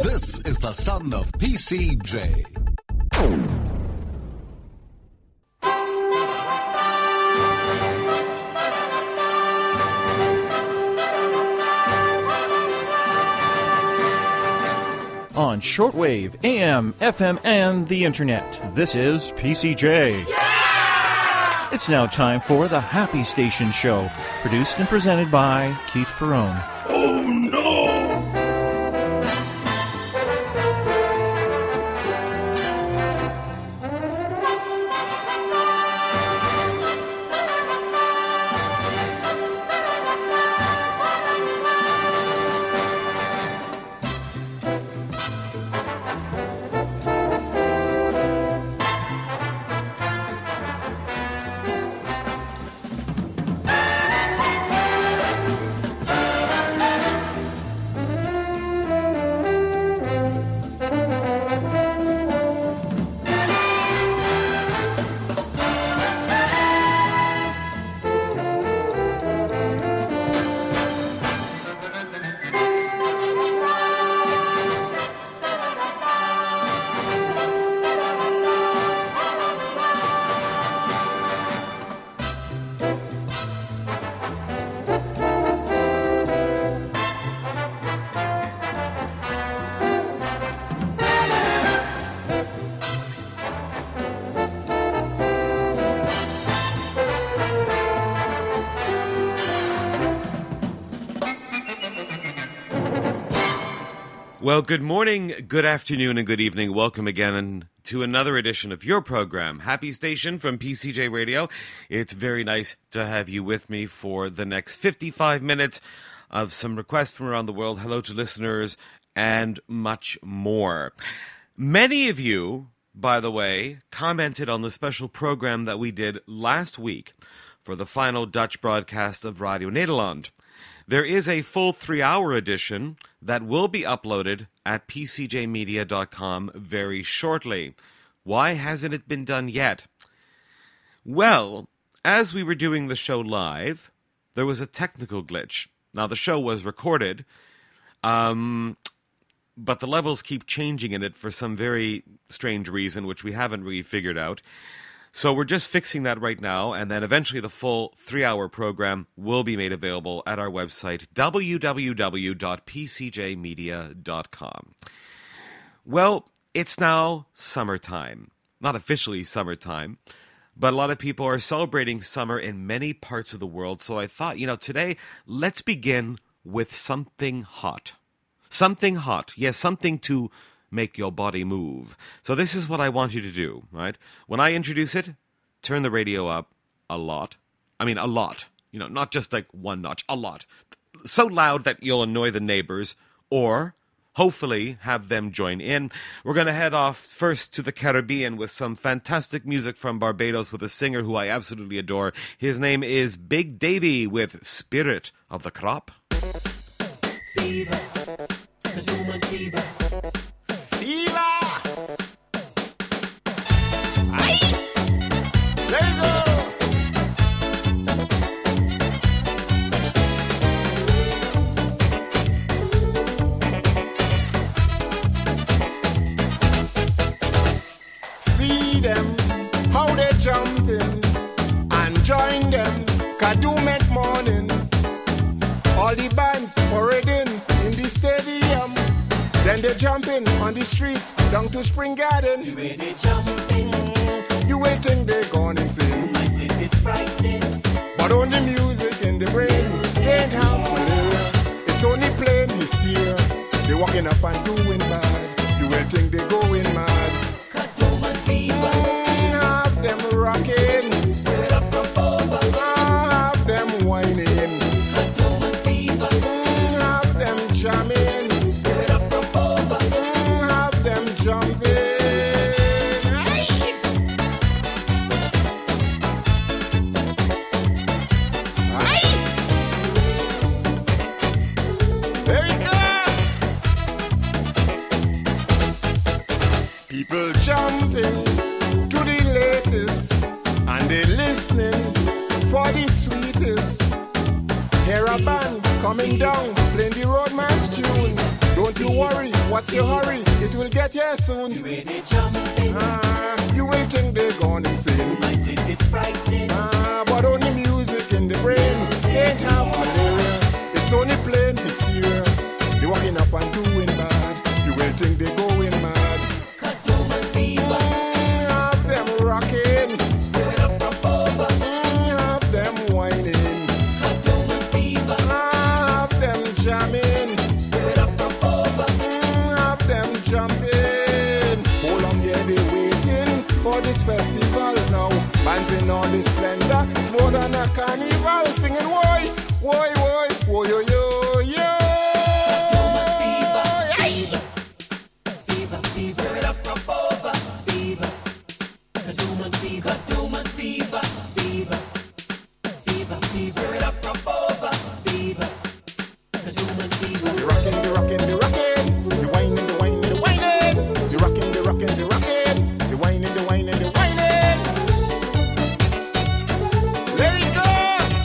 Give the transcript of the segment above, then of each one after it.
This is the son of PCJ. On shortwave, AM, FM, and the internet, this is PCJ. Yeah! It's now time for the Happy Station Show, produced and presented by Keith Perrone. Oh no! Well, good morning, good afternoon, and good evening. Welcome again to another edition of your program, Happy Station from PCJ Radio. It's very nice to have you with me for the next 55 minutes of some requests from around the world. Hello to listeners and much more. Many of you, by the way, commented on the special program that we did last week for the final Dutch broadcast of Radio Nederland. There is a full 3-hour edition that will be uploaded at pcjmedia.com very shortly. Why hasn't it been done yet? Well, as we were doing the show live, there was a technical glitch. Now, the show was recorded, but the levels keep changing in it for some very strange reason, which we haven't really figured out. So we're just fixing that right now, and then eventually the full 3-hour program will be made available at our website, www.pcjmedia.com. Well, it's now summertime. Not officially summertime, but a lot of people are celebrating summer in many parts of the world. So I thought, today, let's begin with something hot. Something hot. Yes, something to make your body move. So this is what I want you to do, right? When I introduce it, turn the radio up a lot. I mean, a lot. Not just like one notch, a lot. So loud that you'll annoy the neighbors, or hopefully have them join in. We're going to head off first to the Caribbean with some fantastic music from Barbados with a singer who I absolutely adore. His name is Big Davy with Spirit of the Crop. Fever, the human fever. Fever! Aye! There you go! See them, how they jumping, and join them, Kadumet morning. All the bands parading in the stadium. Then they jumping on the streets down to Spring Garden. The way they jumping, you waiting they gone insane. you might think it's frightening. But only music in the brain ain't half malaria. It's only plain hysteria. They walking up and doing bad. You will think they going mad. Kadoma fever, Have them rocking, spirit of crop over. have them whining, Kadoma fever, have them jamming, spirit of crop over. have them jumping. There you go. People jumping to the latest, and they listening for the sweetest. Hear a band coming down, playing the roadman's tune. Don't you worry, What's your hurry? It will get here soon. The way they jumping, You will think they're gone insane. might it is frightening. But only music in the brain ain't half malaria. It's only plain hysteria. They walking up and doing bad. You will think they're going mad. Kadooman fever, Have them rocking. stir it up from over. Have them whining. Kadooman fever, Have them jamming. stir it up from over. Have them jumping. How long yeah they waiting for this festival now? Bands in all this splendor. It's more than a carnival. Singing woy, woy, woy, woy, yo, yo, yo. Hey! Fever, fever, stir it up from over. Fever, Kadooman fever, Kadooman fever, fever, fever, fever, stir it up from over. Fever, Kadooman fever. The rockin', the rockin', the rockin'. The whining, the whining, the whining. The rockin', the rockin', the rockin'. The whining, the whining, the whining. Let it go.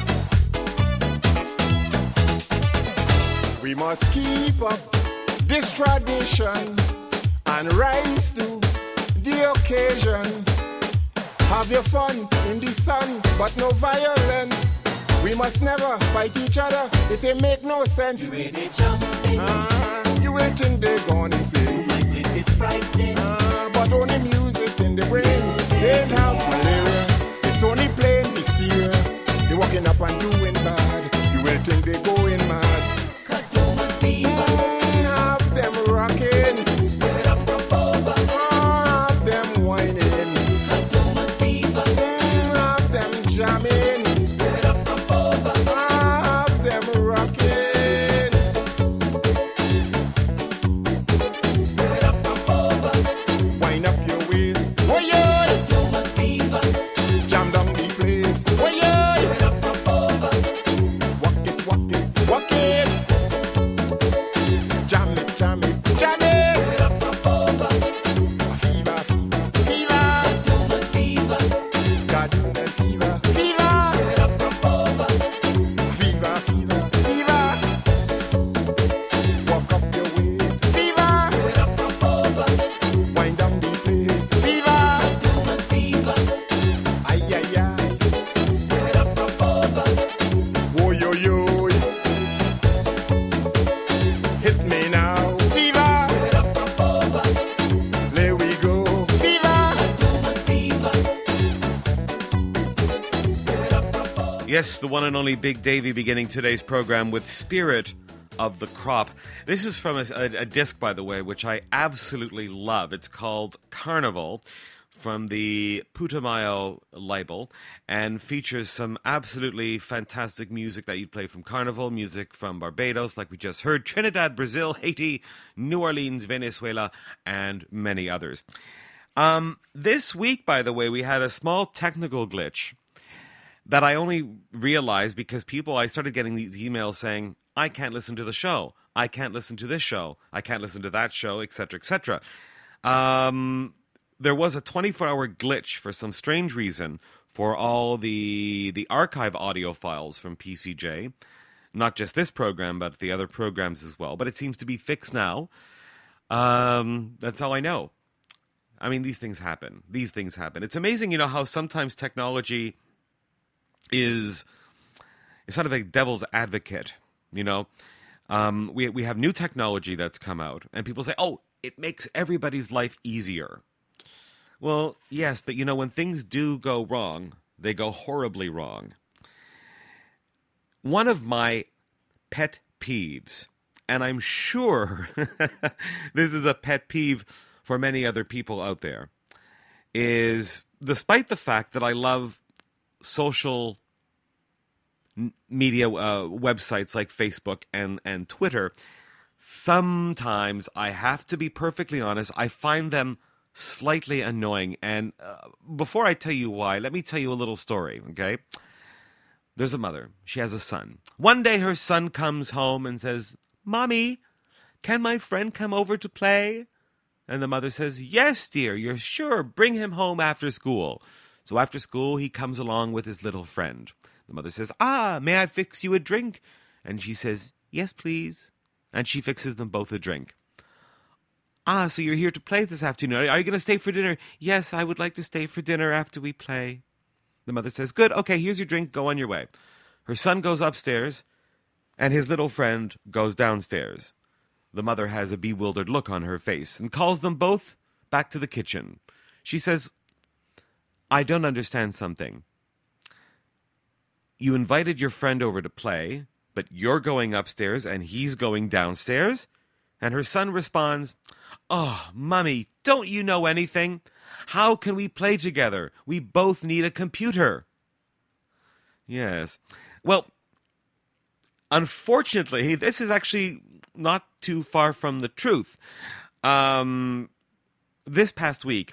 We must keep up this tradition and rise to the occasion. Have your fun in the sun, but no violence. We must never fight each other. It ain't make no sense. The way they jumping, You will think they're gone insane. might it is frightening. But only music in the brain ain't have malaria. It's only plain hysteria. They're walking up and doing bad. You will think they're going mad. Kadooman fever, Have them rocking. stir it up from over. Have them whining. Kadooman fever, Have them jamming. stir it up from over. Have them rocking. Stir it up from over. Wind up your waist. Oh yeah. Kadooman fever, Jam down the place. Oh yeah. stir it up from over. Walk it, walk it, walk it. Jam it, jam it, jam it. Stir it up from over. Fever, fever, fever. Kadooman fever, Kadooman fever, fever. stir it up from over. Fever, fever, fever. Walk up your waist. Fever. Stir it up from over. Wind down the place. Fever. Kadooman fever, Ay, ay, ay. stir it up from over. Oh, yo, yo. Hit me now. Fever. Stir it up from over. There we go. Fever. Kadooman fever, stir it up from over. Yes, the one and only Big Davy beginning today's program with Spirit of the Crop. This is from a disc, by the way, which I absolutely love. It's called Carnival from the Putumayo label and features some absolutely fantastic music that you'd play from Carnival, music from Barbados, like we just heard, Trinidad, Brazil, Haiti, New Orleans, Venezuela, and many others. This week, by the way, we had a small technical glitch that I only realized because I started getting these emails saying, I can't listen to the show. I can't listen to this show. I can't listen to that show, etc., etc. There was a 24-hour glitch for some strange reason for all the archive audio files from PCJ. Not just this program, but the other programs as well. But it seems to be fixed now. That's all I know. I mean, these things happen. These things happen. It's amazing, how sometimes technology is sort of a devil's advocate, We have new technology that's come out, and people say, oh, it makes everybody's life easier. Well, yes, but when things do go wrong, they go horribly wrong. One of my pet peeves, and I'm sure this is a pet peeve for many other people out there, is despite the fact that I love social media websites like Facebook and Twitter, sometimes I have to be perfectly honest, I find them slightly annoying. And before I tell you why, let me tell you a little story, okay? There's a mother. She has a son. One day her son comes home and says, Mommy, can my friend come over to play? And the mother says, yes, dear, you're sure. Bring him home after school. So after school, he comes along with his little friend. The mother says, may I fix you a drink? And she says, yes, please. And she fixes them both a drink. "Ah, so you're here to play this afternoon. Are you going to stay for dinner?" "Yes, I would like to stay for dinner after we play." The mother says, "Good, okay, here's your drink, go on your way." Her son goes upstairs, and his little friend goes downstairs. The mother has a bewildered look on her face and calls them both back to the kitchen. She says, "I don't understand something. You invited your friend over to play, but you're going upstairs and he's going downstairs?" And her son responds, "Oh, Mummy, don't you know anything? How can we play together? We both need a computer." Yes. Well, unfortunately, this is actually not too far from the truth. This past week,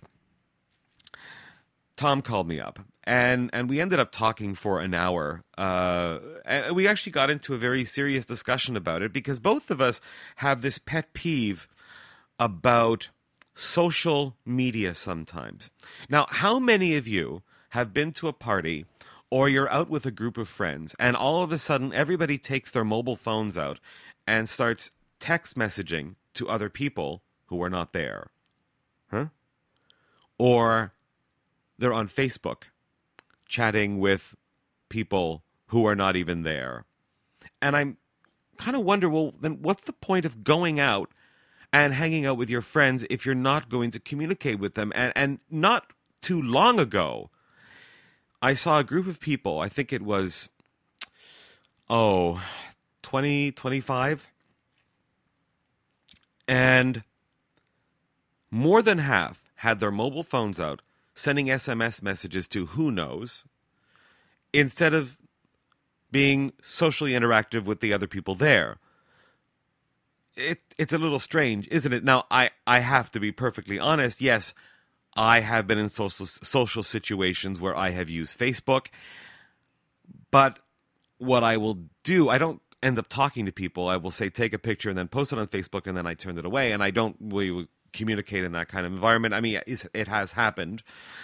Tom called me up, and we ended up talking for an hour. And we actually got into a very serious discussion about it, because both of us have this pet peeve about social media sometimes. Now, how many of you have been to a party or you're out with a group of friends and all of a sudden everybody takes their mobile phones out and starts text messaging to other people who are not there? Huh? Or they're on Facebook chatting with people who are not even there. And I'm kind of wonder, well, then what's the point of going out and hanging out with your friends if you're not going to communicate with them? And not too long ago, I saw a group of people, I think it was, 20, 25, and more than half had their mobile phones out, sending SMS messages to who knows, instead of being socially interactive with the other people there. It's a little strange, isn't it? Now, I have to be perfectly honest. Yes, I have been in social situations where I have used Facebook, but what I will do, I don't end up talking to people. I will say, take a picture and then post it on Facebook, and then I turn it away, and I don't really communicate in that kind of environment. I mean, it has happened.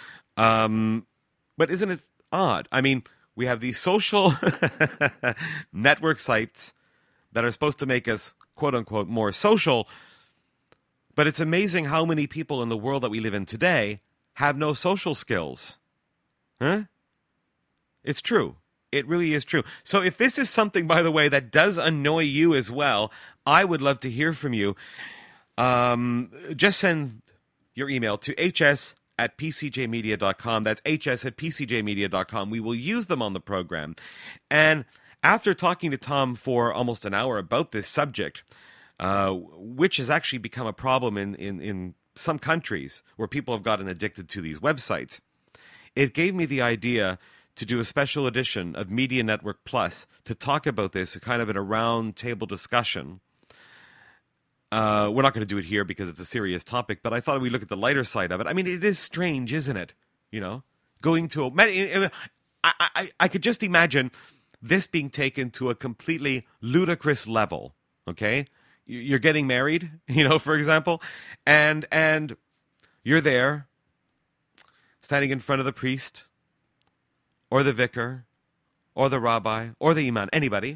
But isn't it odd? I mean, we have these social network sites that are supposed to make us, quote unquote, more social, but it's amazing how many people in the world that we live in today have no social skills. Huh? It's true. It really is true. So if this is something, by the way, that does annoy you as well, I would love to hear from you. Just send your email to hs@pcjmedia.com. That's hs@pcjmedia.com. We will use them on the program. And after talking to Tom for almost an hour about this subject, which has actually become a problem in some countries where people have gotten addicted to these websites, it gave me the idea to do a special edition of Media Network Plus to talk about this kind of in a round table discussion. We're not going to do it here because it's a serious topic, but I thought we'd look at the lighter side of it. I mean, it is strange, isn't it? You know, going to I could just imagine this being taken to a completely ludicrous level. Okay, you're getting married, you know, for example, and you're there, standing in front of the priest, or the vicar, or the rabbi, or the imam, anybody.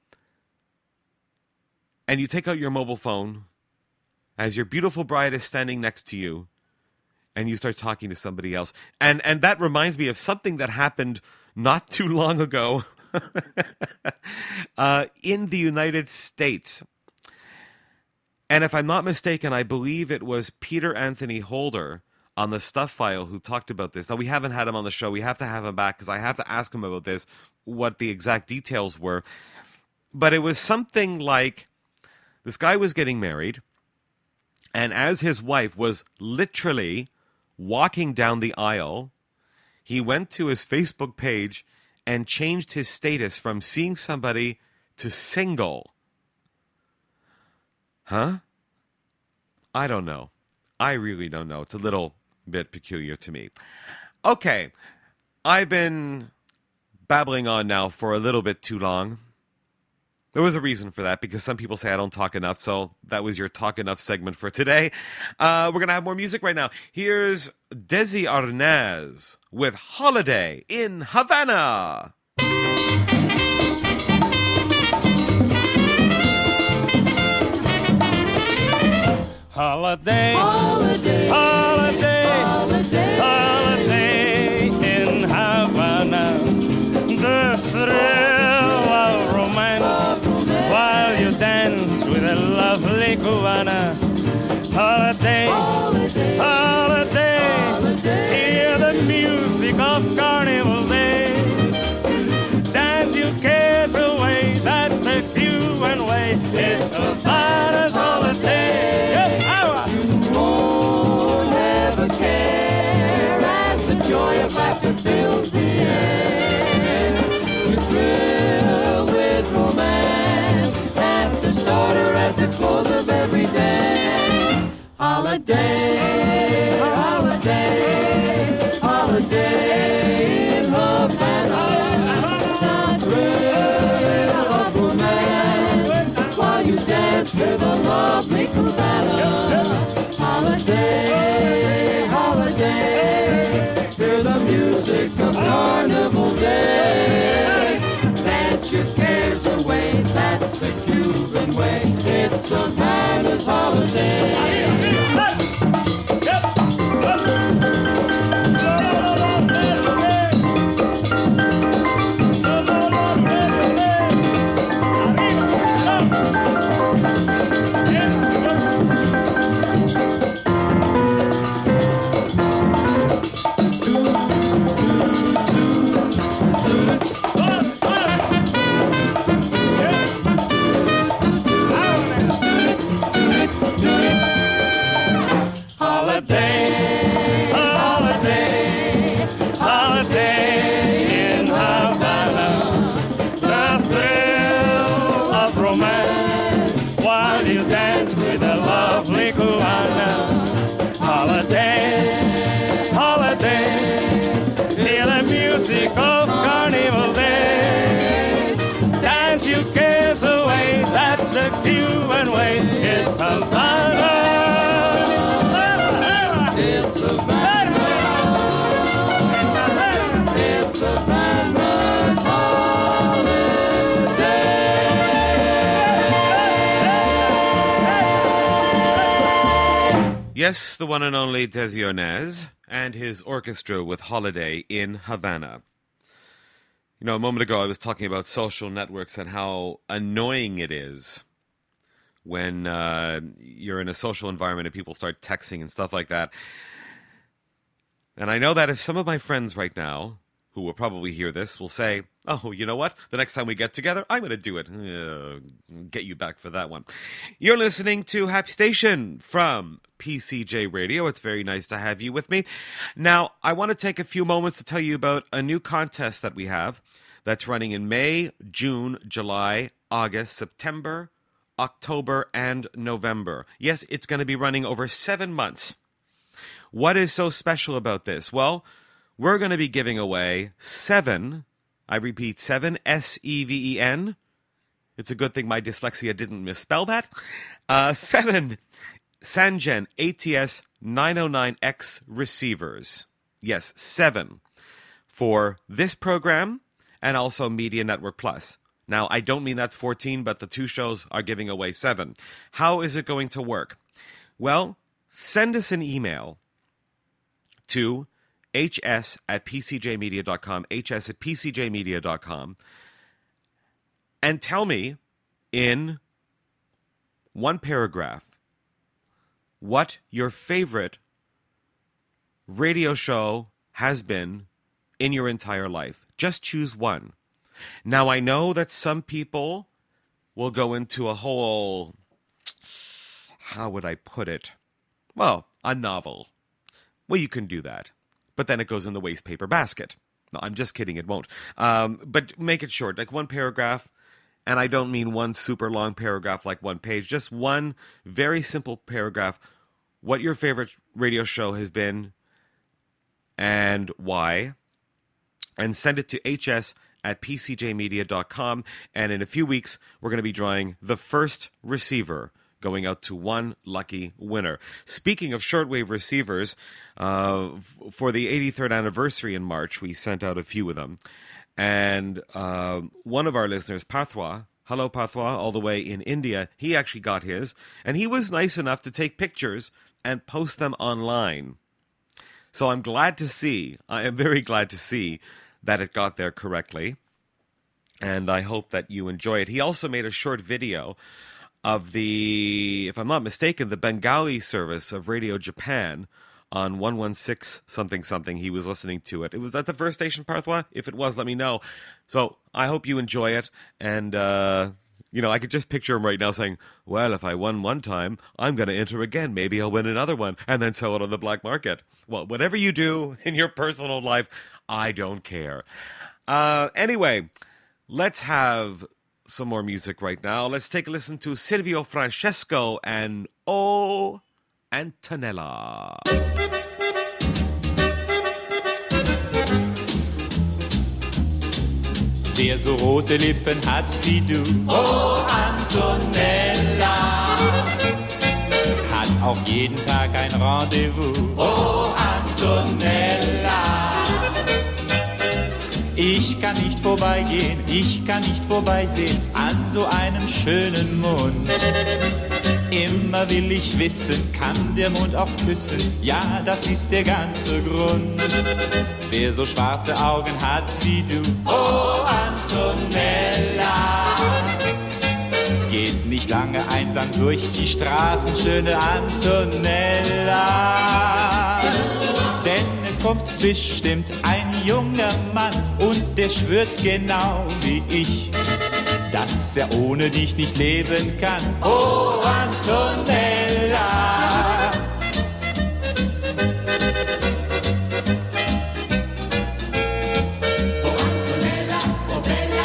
And you take out your mobile phone as your beautiful bride is standing next to you, and you start talking to somebody else. And that reminds me of something that happened not too long ago in the United States. And if I'm not mistaken, I believe it was Peter Anthony Holder on the Stuff File who talked about this. Now, we haven't had him on the show. We have to have him back because I have to ask him about this, what the exact details were. But it was something like this guy was getting married, and as his wife was literally walking down the aisle, he went to his Facebook page and changed his status from seeing somebody to single. Huh? I don't know. I really don't know. It's a little bit peculiar to me. Okay, I've been babbling on now for a little bit too long. There was a reason for that, because some people say I don't talk enough, so that was your talk enough segment for today. We're going to have more music right now. Here's Desi Arnaz with Holiday in Havana. Holiday, Holiday, holiday, holiday, holiday in Havana. The thrill of romance while you dance with a lovely cubana. Holiday, holiday, holiday, holiday. hear the music of Carnival Day. Dance your cares away, that's the cue and way. It's Havana's holiday. Yes, hour. Won't have a care as the joy of laughter fills the air. You thrill with romance at the start or at the close of every day. Holiday, holiday, holiday in Havana. The thrill of romance while you dance with a lovely cubana. Holiday, holiday, hear the music of carnival days. Dance your cares away, that's the Cuban way. It's Havana's holiday. Holiday, holiday, holiday in Havana. The thrill of romance while you dance with a lovely cubana. Holiday, holiday, hear the music of Carnival Day. Dance your cares away, that's the Cuban way. It's Havana. It's Havana. It's Havana's holiday. Yes, the one and only Desi Arnaz and his orchestra with Holiday in Havana. You know, a moment ago I was talking about social networks and how annoying it is when you're in a social environment and people start texting and stuff like that. And I know that if some of my friends right now, who will probably hear this, will say, oh, you know what? The next time we get together, I'm going to do it. Get you back for that one. You're listening to Happy Station from PCJ Radio. It's very nice to have you with me. Now, I want to take a few moments to tell you about a new contest that we have that's running in May, June, July, August, September, October, and November. Yes, it's going to be running over 7 months. What is so special about this? Well, we're going to be giving away 7, I repeat, 7, S-E-V-E-N. It's a good thing my dyslexia didn't misspell that. 7 Sangen ATS 909X receivers. Yes, 7 for this program and also Media Network Plus. Now, I don't mean that's 14, but the two shows are giving away 7. How is it going to work? Well, send us an email to hs@pcjmedia.com, hs@pcjmedia.com, and tell me in one paragraph what your favorite radio show has been in your entire life. Just choose one. Now, I know that some people will go into a whole, how would I put it? Well, a novel. Well, you can do that. But then it goes in the waste paper basket. No, I'm just kidding, it won't. But make it short, like one paragraph. And I don't mean one super long paragraph like one page. Just one very simple paragraph. What your favorite radio show has been and why. And send it to hs@pcjmedia.com. And in a few weeks, we're going to be drawing the first receiver, going out to one lucky winner. Speaking of shortwave receivers, for the 83rd anniversary in March, we sent out a few of them. And one of our listeners, Parthwa, Hello Pathwa, all the way in India, he actually got his, and he was nice enough to take pictures and post them online. So I am very glad to see that it got there correctly, and I hope that you enjoy it. He also made a short video of the, if I'm not mistaken, the Bengali service of Radio Japan on 116 something something. He was listening to it. It was at the first station, Parthwa? If it was, let me know. So I hope you enjoy it. And, I could just picture him right now saying, well, if I won one time, I'm going to enter again. Maybe I'll win another one and then sell it on the black market. Well, whatever you do in your personal life, I don't care. Anyway, let's have some more music right now. Let's take a listen to Silvio Francesco and O Antonella. Wer so rote Lippen hat wie du, oh Antonella, hat auch jeden Tag ein Rendezvous, oh Antonella. Ich kann nicht vorbeigehen, ich kann nicht vorbeisehen an so einem schönen Mund. Immer will ich wissen, kann der Mund auch küssen? Ja, das ist der ganze Grund. Wer so schwarze Augen hat wie du, oh Antonella, geht nicht lange einsam durch die Straßen, schöne Antonella. Denn es kommt bestimmt ein junger Mann und der schwört genau wie ich, dass er ohne dich nicht leben kann, oh Antonella. Oh Antonella, oh Bella.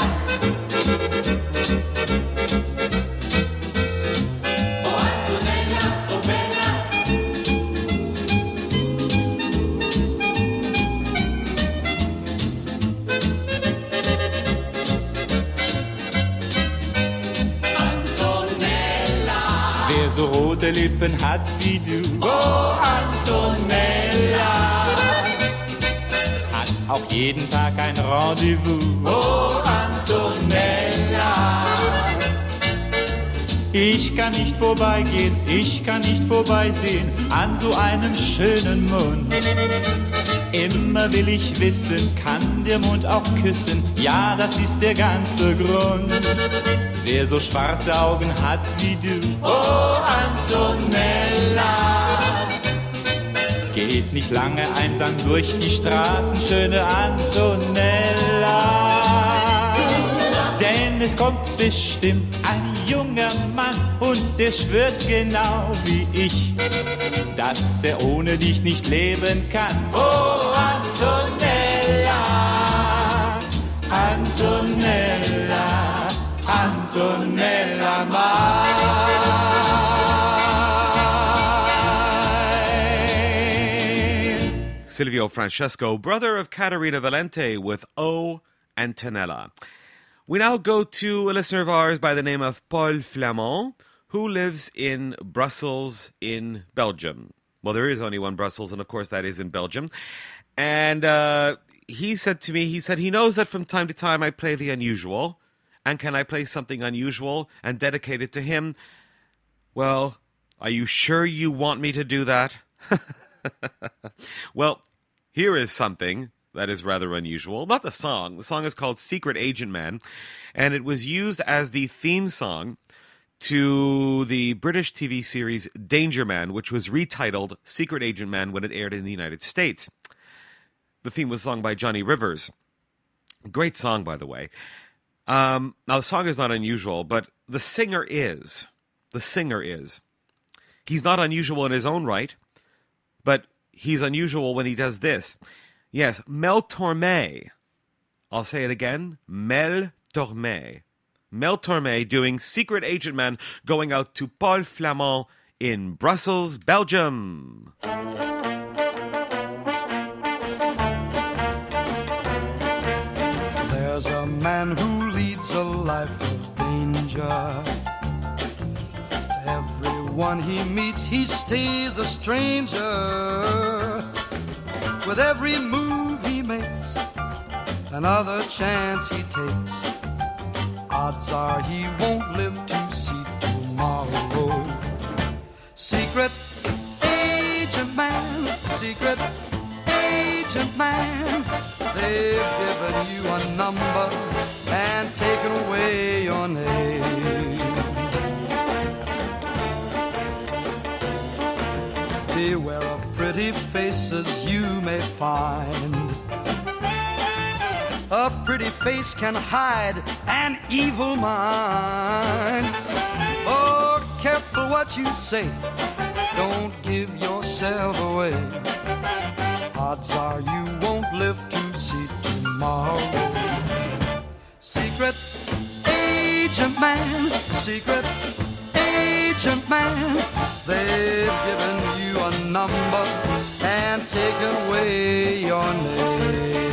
Oh Antonella, oh Bella. So rote Lippen hat wie du, oh Antonella, hat auch jeden Tag ein Rendezvous, oh Antonella. Ich kann nicht vorbeigehen, ich kann nicht vorbeisehen an so einem schönen Mund. Immer will ich wissen, kann der Mund auch küssen? Ja, das ist der ganze Grund. Wer so schwarze Augen hat wie du, oh Antonella, geht nicht lange einsam durch die Straßen, schöne Antonella. Denn es kommt bestimmt ein junger Mann und der schwört genau wie ich, dass er ohne dich nicht leben kann, oh Antonella, Antonella. Antonella mine. Silvio Francesco, brother of Caterina Valente, with O Antonella. We now go to a listener of ours by the name of Paul Flamand, who lives in Brussels in Belgium. Well, there is only one Brussels, and of course that is in Belgium. And he said to me, he knows that from time to time I play the unusual. And can I play something unusual and dedicate it to him? Well, are you sure you want me to do that? Well, here is something that is rather unusual. Not the song. The song is called Secret Agent Man, and it was used as the theme song to the British TV series Danger Man, which was retitled Secret Agent Man when it aired in the United States. The theme was sung by Johnny Rivers. Great song, by the way. Now, the song is not unusual, but the singer is. The singer is. He's not unusual in his own right, but he's unusual when he does this. Yes, Mel Torme. I'll say it again. Mel Torme. Mel Torme doing Secret Agent Man, going out to Paul Flamand in Brussels, Belgium. There's a man who leads a life of danger. Everyone he meets, he stays a stranger. With every move he makes, another chance he takes, odds are he won't live to see tomorrow. Secret agent man, secret agent man, they've given you a number and taken away your name. Beware of pretty faces you may find. A pretty face can hide an evil mind. Oh, careful what you say, don't give yourself away. Odds are you won't live to see tomorrow. Secret agent man, secret agent man, they've given you a number and taken away your name.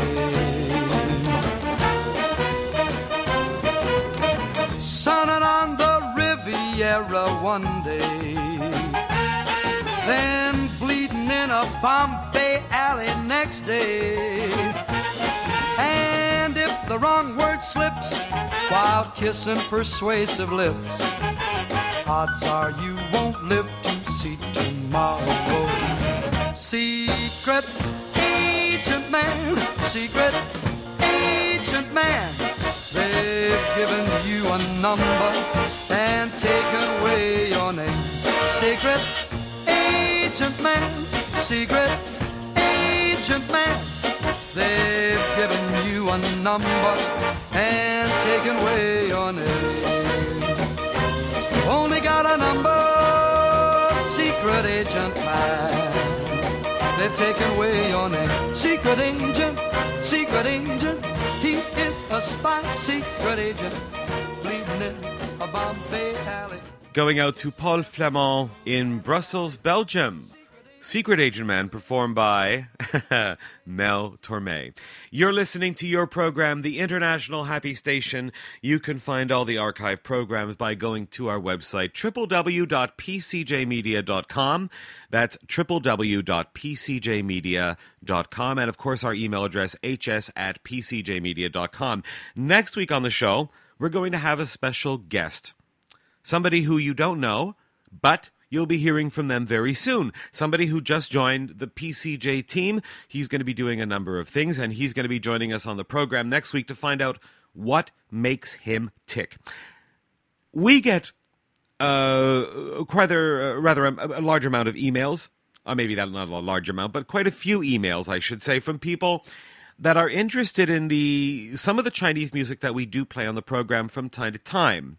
Sunning on the Riviera one day, then bleeding in a Bombay alley next day. And if the wrong word slips while kissing persuasive lips, odds are you won't live to see tomorrow. Secret agent man, secret agent man, they've given you a number and taken away your name. Secret agent man, secret agent man, they've given you a number and taken away your name. Only got a number, secret agent man, they've taken away your name. Secret agent, he is a spy, secret agent, bleeding in a Bombay alley. Going out to Paul Flamand in Brussels, Belgium. Secret Agent Man, performed by Mel Torme. You're listening to your program, The International Happy Station. You can find all the archive programs by going to our website, www.pcjmedia.com. That's www.pcjmedia.com. And, of course, our email address, hs@pcjmedia.com. Next week on the show, we're going to have a special guest. Somebody who you don't know, but you'll be hearing from them very soon. Somebody who just joined the PCJ team. He's going to be doing a number of things, and he's going to be joining us on the program next week to find out what makes him tick. We get rather a large amount of emails, or maybe not a large amount, but quite a few emails, I should say, from people that are interested in some of the Chinese music that we do play on the program from time to time.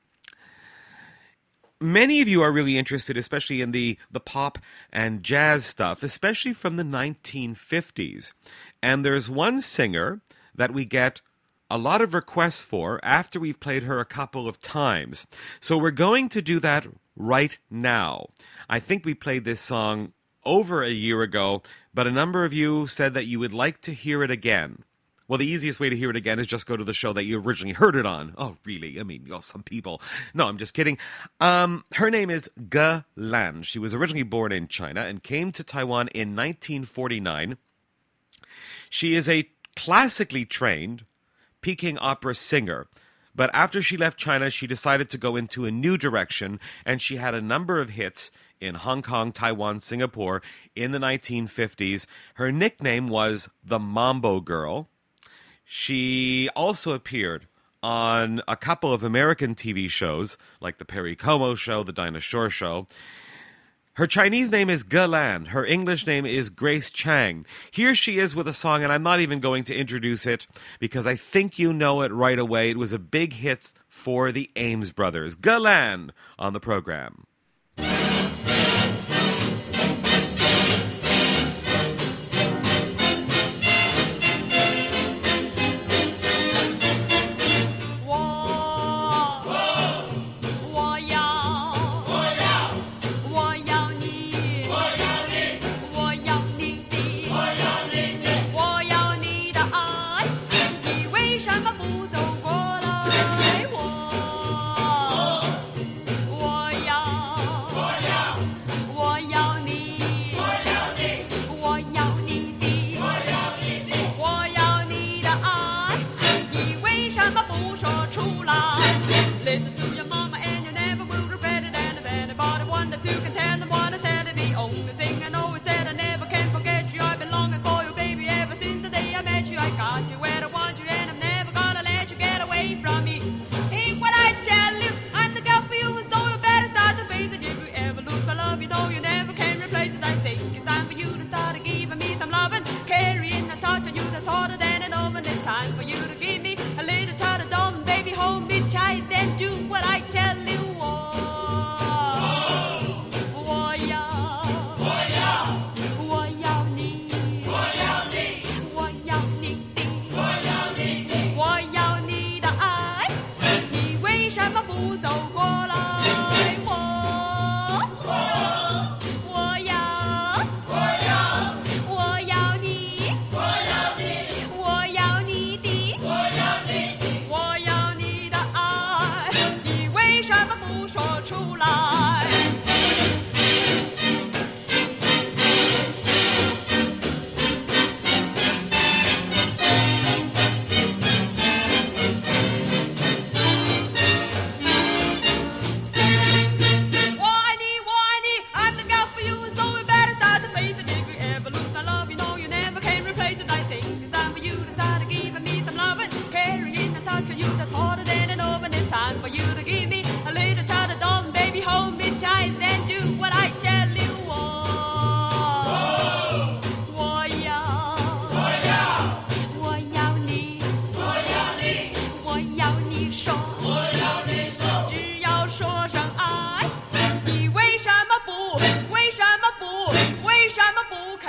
Many of you are really interested, especially in the pop and jazz stuff, especially from the 1950s. And there's one singer that we get a lot of requests for after we've played her a couple of times. So we're going to do that right now. I think we played this song over a year ago, but a number of you said that you would like to hear it again. Well, the easiest way to hear it again is just go to the show that you originally heard it on. Oh, really? I mean, some people. No, I'm just kidding. Her name is Ge Lan. She was originally born in China and came to Taiwan in 1949. She is a classically trained Peking opera singer. But after she left China, she decided to go into a new direction, and she had a number of hits in Hong Kong, Taiwan, Singapore in the 1950s. Her nickname was the Mambo Girl. She also appeared on a couple of American TV shows, like The Perry Como Show, The Dinah Shore Show. Her Chinese name is Ge Lan. Her English name is Grace Chang. Here she is with a song, and I'm not even going to introduce it, because I think you know it right away. It was a big hit for the Ames brothers. Ge Lan on the program. 我要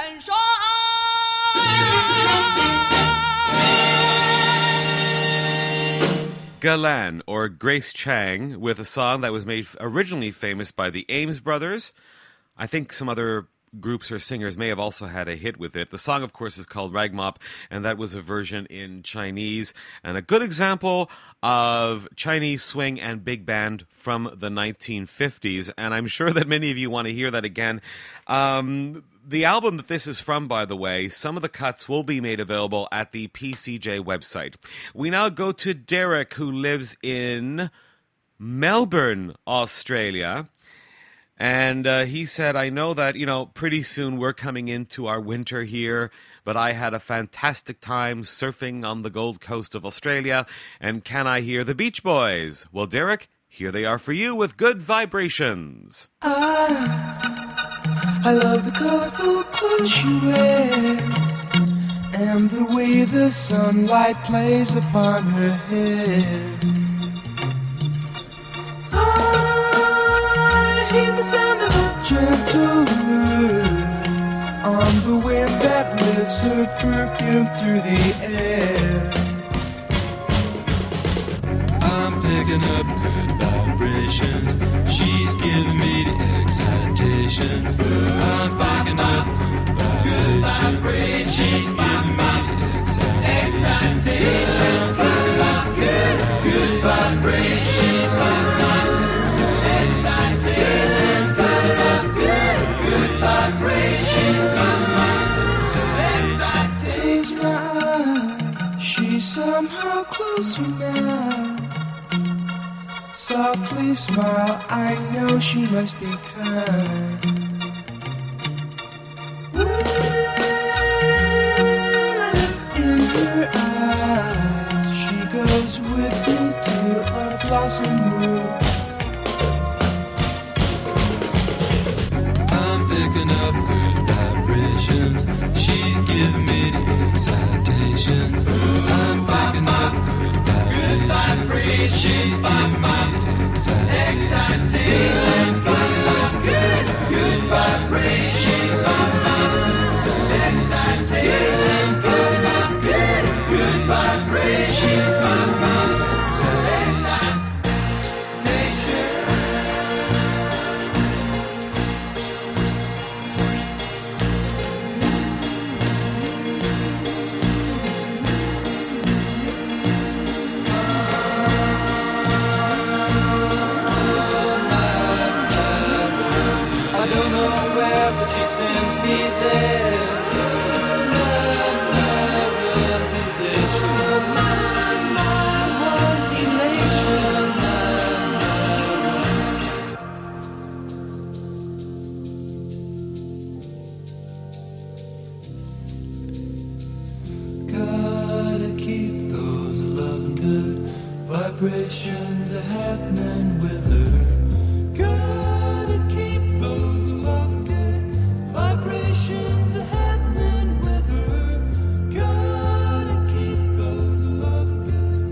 人说。 Galan, or Grace Chang, with a song that was made originally famous by the Ames Brothers. I think some other groups or singers may have also had a hit with it. The song, of course, is called Ragmop, and that was a version in Chinese, and a good example of Chinese swing and big band from the 1950s, and I'm sure that many of you want to hear that again. The album that this is from, by the way, some of the cuts will be made available at the PCJ website. We now go to Derek, who lives in Melbourne, Australia. And he said, I know that, pretty soon we're coming into our winter here, but I had a fantastic time surfing on the Gold Coast of Australia, and can I hear the Beach Boys? Well, Derek, here they are for you with Good Vibrations. I love the colorful clothes she wears and the way the sunlight plays upon her hair. I hear the sound of a gentle word on the wind that lifts her perfume through the air. I'm picking up good vibrations. She's giving me the excitations. I'm picking up good vibrations. She's giving me the excitations. Good vibrations. She's giving me the excitations. Good vibrations. Close my eyes. She's somehow closer now. Softly smile, I know she must be kind. In her eyes, she goes with me to a blossom room. I'm picking up good vibrations. She's giving me the excitations. I'm picking up good vibrations. She's giving me excitations. Good vibrations. Excitations. Good vibrations. Vibrations are happening with her. Gotta keep those love good. Vibrations are happening with her. Gotta keep those love good.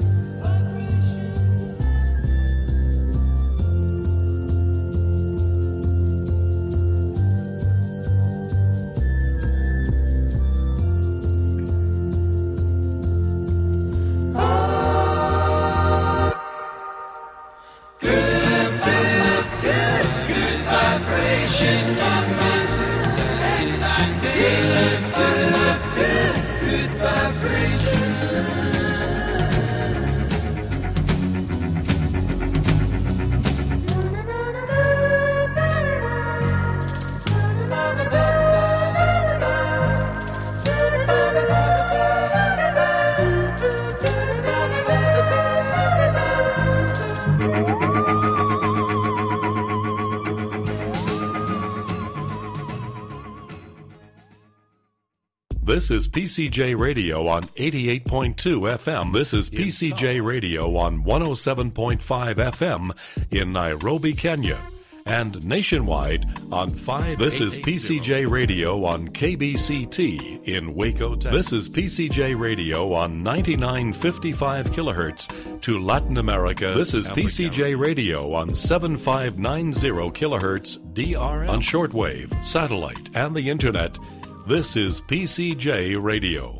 This is PCJ Radio on 88.2 FM. This is PCJ Radio on 107.5 FM in Nairobi, Kenya. And nationwide on 5. This is PCJ Radio on KBCT in Waco, Texas. This is PCJ Radio on 9955 kilohertz to Latin America. This is PCJ Radio on 7590 kilohertz DRM on shortwave, satellite, and the internet. This is PCJ Radio.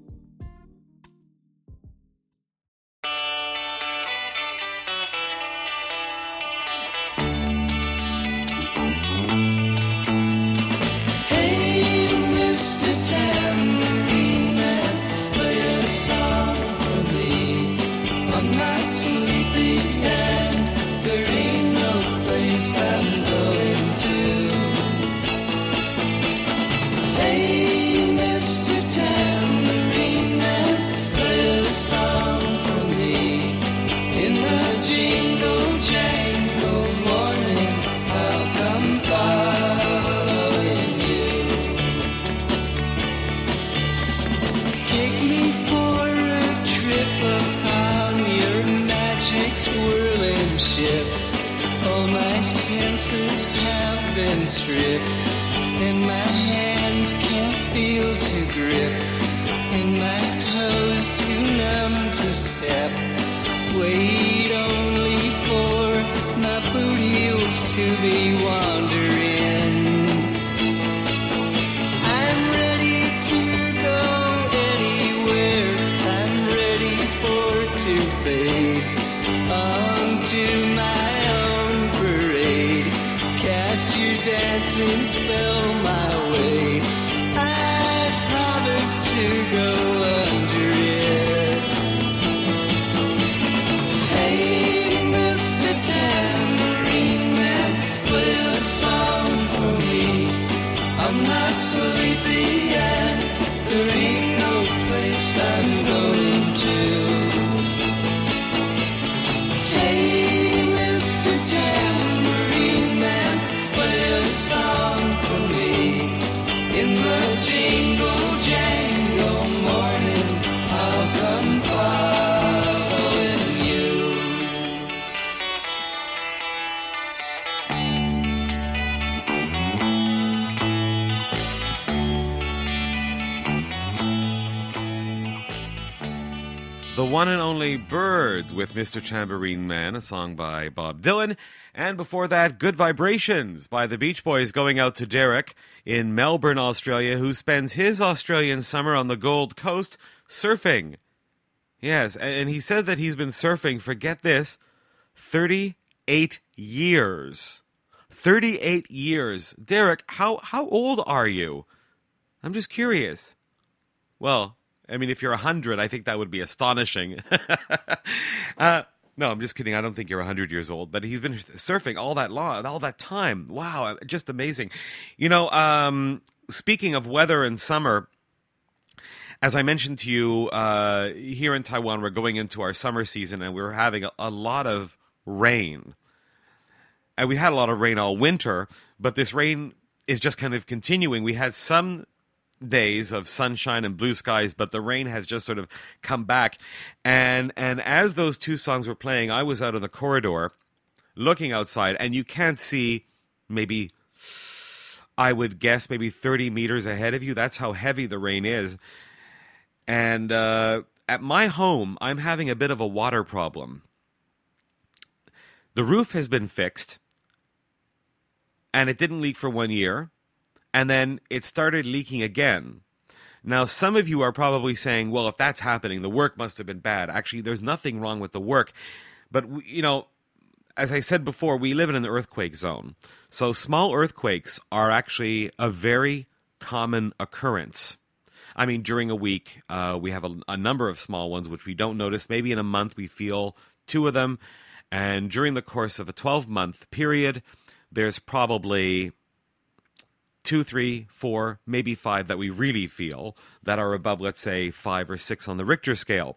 Stripped, and my hands can't feel to grip, and my toes too numb to step. Wait only for my boot heels to be wandering. I'm ready to go anywhere. I'm ready for to fade onto my own parade. Cast your dancing spell my way. I promise to go under it. Hey, Mr. Tambourine Man, play a song for me. I'm not sleepy yet. There ain't no place I'm going to. Hey, Mr. Tambourine Man, play a song for me. In the jingle jangle morning, I'll come following you. The one and only Birds with Mr. Tambourine Man, a song by Bob Dylan. And before that, Good Vibrations by the Beach Boys, going out to Derek in Melbourne, Australia, who spends his Australian summer on the Gold Coast surfing. Yes, and he said that he's been surfing for, get this, 38 years. 38 years. Derek, how old are you? I'm just curious. Well, I mean, if you're 100, I think that would be astonishing. No, I'm just kidding. I don't think you're 100 years old. But he's been surfing all that time. Wow, just amazing. You know, speaking of weather and summer, as I mentioned to you, here in Taiwan, we're going into our summer season, and we're having a lot of rain. And we had a lot of rain all winter, but this rain is just kind of continuing. We had some days of sunshine and blue skies, but the rain has just sort of come back. And as those two songs were playing, I was out on the corridor looking outside, and you can't see maybe, I would guess, maybe 30 meters ahead of you. That's how heavy the rain is. And at my home, I'm having a bit of a water problem. The roof has been fixed, and it didn't leak for 1 year. And then it started leaking again. Now, some of you are probably saying, well, if that's happening, the work must have been bad. Actually, there's nothing wrong with the work. But, you know, as I said before, we live in an earthquake zone. So small earthquakes are actually a very common occurrence. I mean, during a week, we have a number of small ones, which we don't notice. Maybe in a month, we feel 2 of them. And during the course of a 12-month period, there's probably 2, 3, 4, maybe 5 that we really feel that are above, let's say, 5 or 6 on the Richter scale.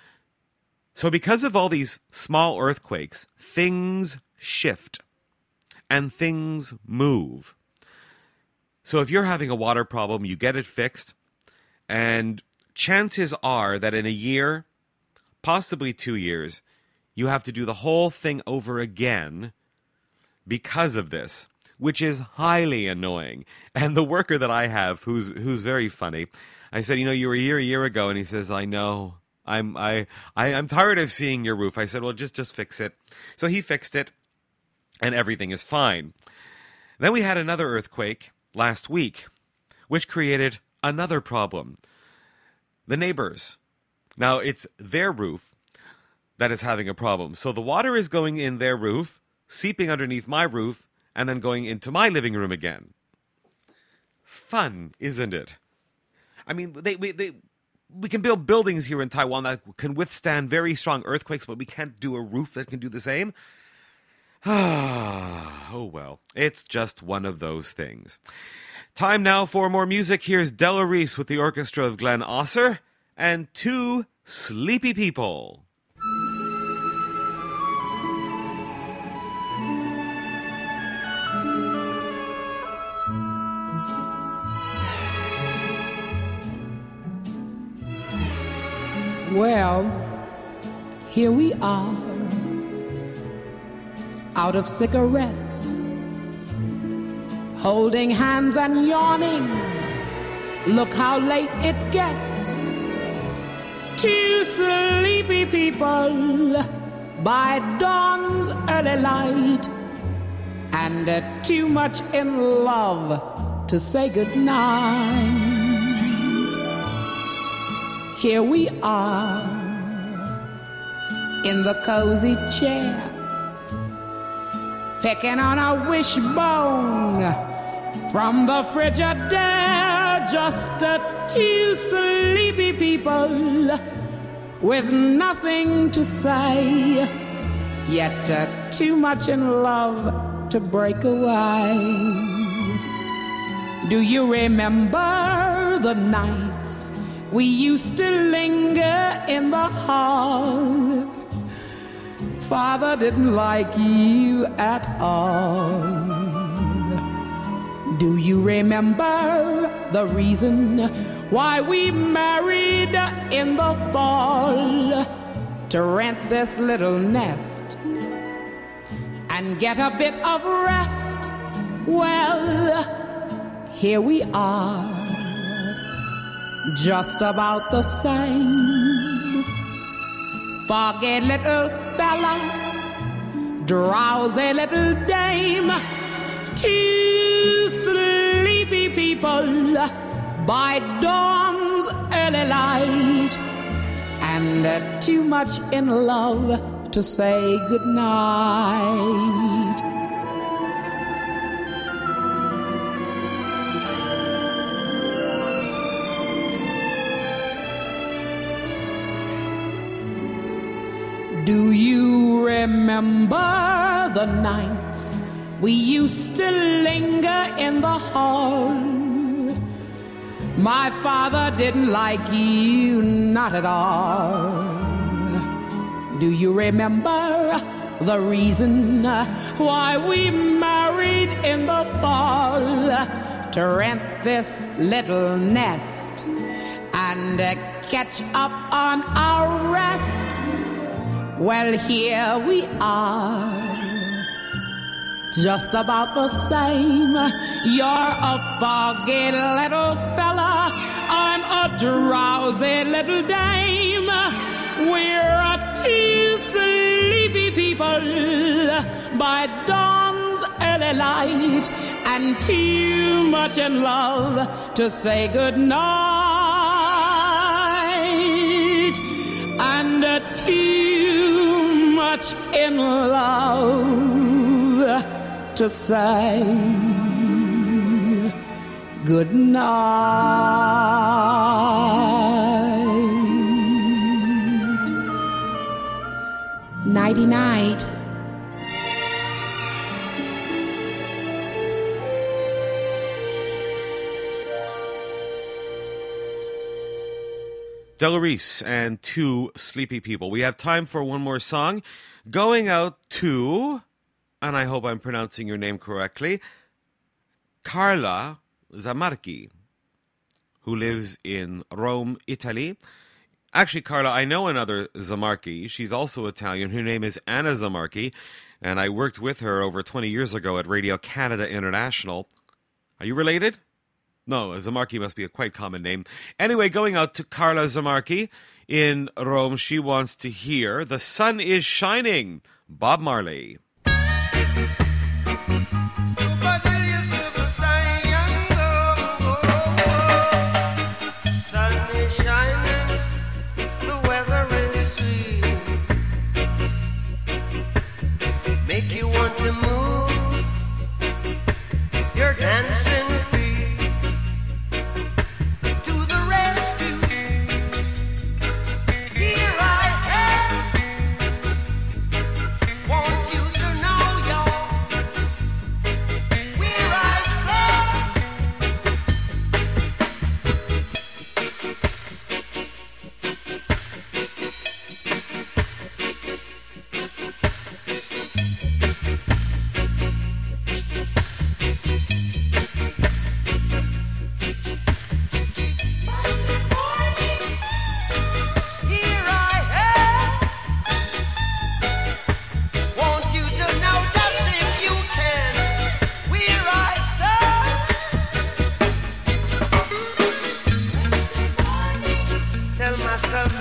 So because of all these small earthquakes, things shift and things move. So if you're having a water problem, you get it fixed, and chances are that in a year, possibly 2 years, you have to do the whole thing over again because of this, which is highly annoying. And the worker that I have, who's very funny, I said, you know, you were here a year ago, and he says, I know, I'm tired of seeing your roof. I said, well, just fix it. So he fixed it, and everything is fine. Then we had another earthquake last week, which created another problem. The neighbors. Now, it's their roof that is having a problem. So the water is going in their roof, seeping underneath my roof, and then going into my living room again. Fun, isn't it? I mean, we can build buildings here in Taiwan that can withstand very strong earthquakes, but we can't do a roof that can do the same. Oh well, it's just one of those things. Time now for more music. Here's Della Reese with the orchestra of Glenn Osser and Two Sleepy People. Well, here we are, out of cigarettes, holding hands and yawning. Look how late it gets. Two sleepy people by dawn's early light, and too much in love to say goodnight. Here we are in the cozy chair, picking on a wishbone from the Frigidaire. Just two sleepy people with nothing to say, yet too much in love to break away. Do you remember the nights we used to linger in the hall? Father didn't like you at all. Do you remember the reason why we married in the fall? To rent this little nest and get a bit of rest. Well, here we are, just about the same. Foggy little fella, drowsy little dame, two sleepy people by dawn's early light, and too much in love to say goodnight. Do you remember the nights we used to linger in the hall? My father didn't like you, not at all. Do you remember the reason why we married in the fall? To rent this little nest and catch up on our rest. Well, here we are, just about the same. You're a foggy little fella, I'm a drowsy little dame. We're two sleepy people by dawn's early light, and too much in love to say goodnight, and too much in love to say good night. Nighty night. Della Reese and Two Sleepy People. We have time for one more song. Going out to, and I hope I'm pronouncing your name correctly, Carla Zamarchi, who lives in Rome, Italy. Actually, Carla, I know another Zamarchi. She's also Italian. Her name is Anna Zamarchi, and I worked with her over 20 years ago at Radio Canada International. Are you related? No, Zamarchi must be a quite common name. Anyway, going out to Carla Zamarchi in Rome, she wants to hear The Sun is Shining, Bob Marley.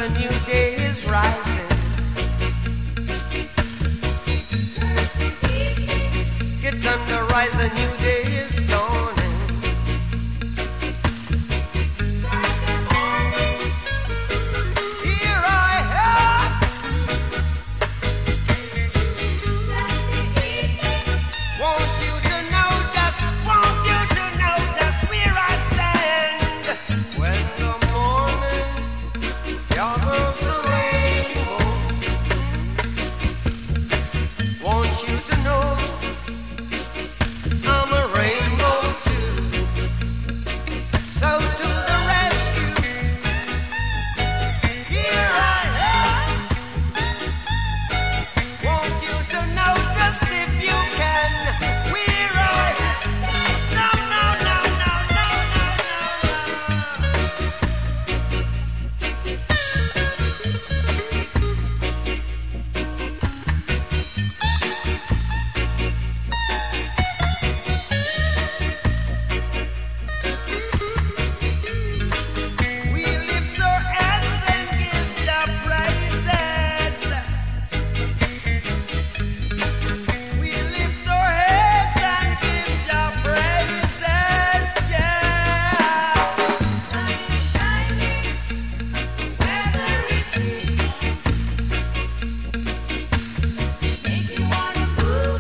a new day is rising. Get under, rise, a new day is dawning. Here I am. Want you to know just where I stand. When the morning gathers the rainbow, want you to know I'm a rainbow too. So to the rescue, here I am. Want you to know just if you can, where I no, no, no, no, no, we lift our hands and give Jah praises. We lift our heads and give Jah praises, yeah. Sun is shining, weather is sweet, make you wanna move,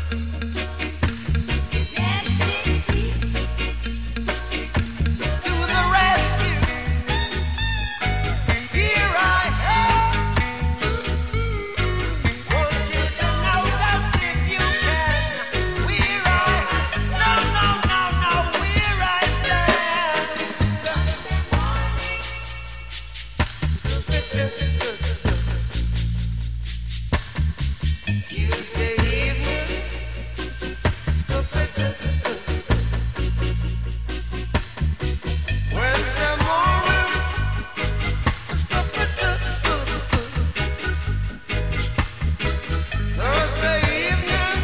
dancing feet. To the rescue, here I am. Want you to know just if you can, where I no, no, no, no, where I stand. Tuesday evening, Wednesday morning, Thursday evening,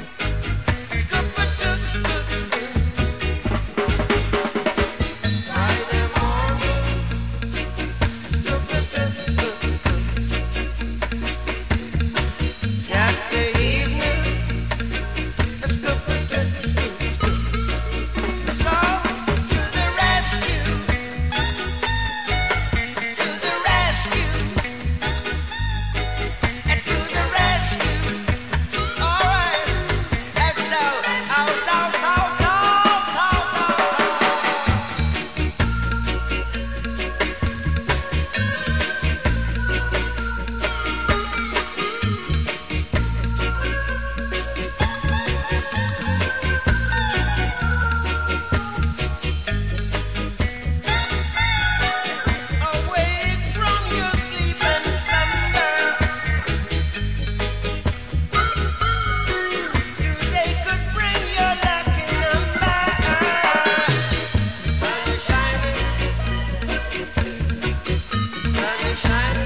Friday morning, Saturday evening, so to the rescue, to the rescue, and to the rescue. All right, let's go. Out, out, out, out, out, awake from your sleep and slumber. Today could bring your lucky number. Sun is shining, sun is shining,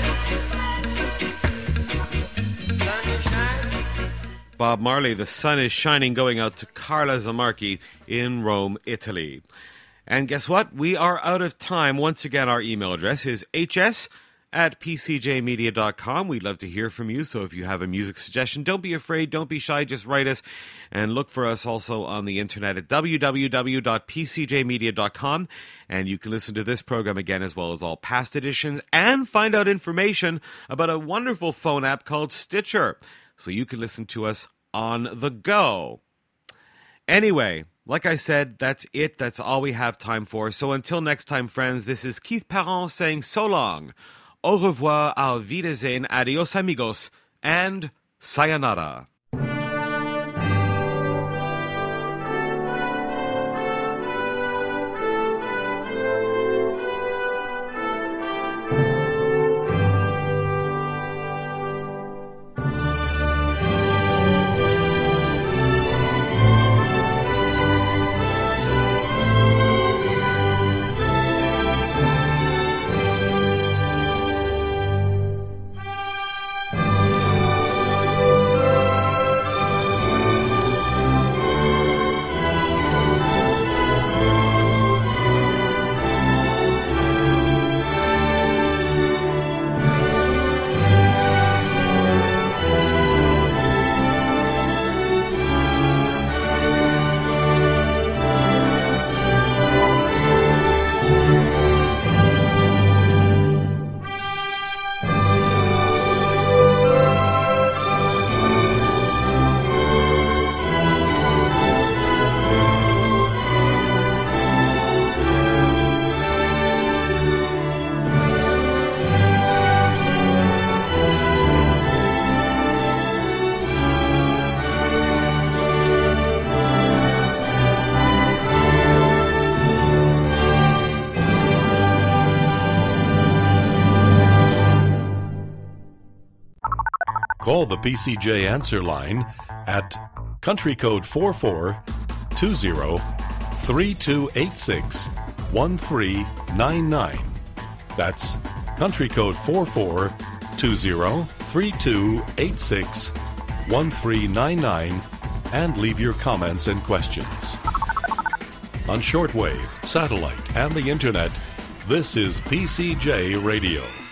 sun is shining. Bob Marley, The Sun is Shining, going out to Carla Zamarchi in Rome, Italy. And guess what? We are out of time. Once again, our email address is hs@pcjmedia.com. We'd love to hear from you, so if you have a music suggestion, don't be afraid, don't be shy, just write us. And look for us also on the internet at www.pcjmedia.com. And you can listen to this program again, as well as all past editions, and find out information about a wonderful phone app called Stitcher, so you can listen to us on the go. Anyway, like I said, that's it. That's all we have time for. So until next time, friends, this is Keith Parent saying so long, au revoir, auf Wiedersehen, adios amigos, and sayonara. Call the PCJ answer line at country code 4420-3286-1399. That's country code 4420-3286-1399, and leave your comments and questions. On shortwave, satellite, and the internet, this is PCJ Radio.